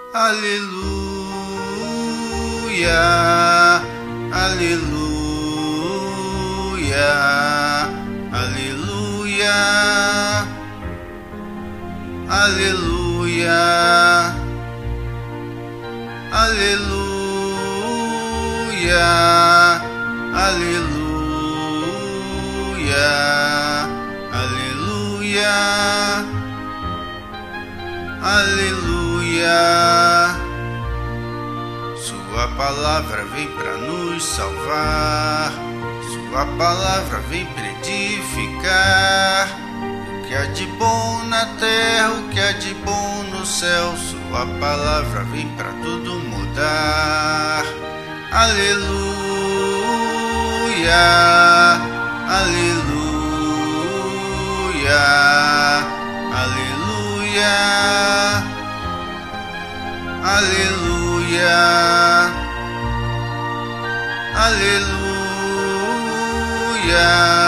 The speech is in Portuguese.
Aleluia, aleluia, aleluia, aleluia, aleluia, aleluia, aleluia, aleluia. Sua palavra vem para nos salvar, sua palavra vem para edificar. O que há de bom na terra, o que há de bom no céu, sua palavra vem para tudo mudar. Aleluia, aleluia, aleluia, aleluia, aleluia.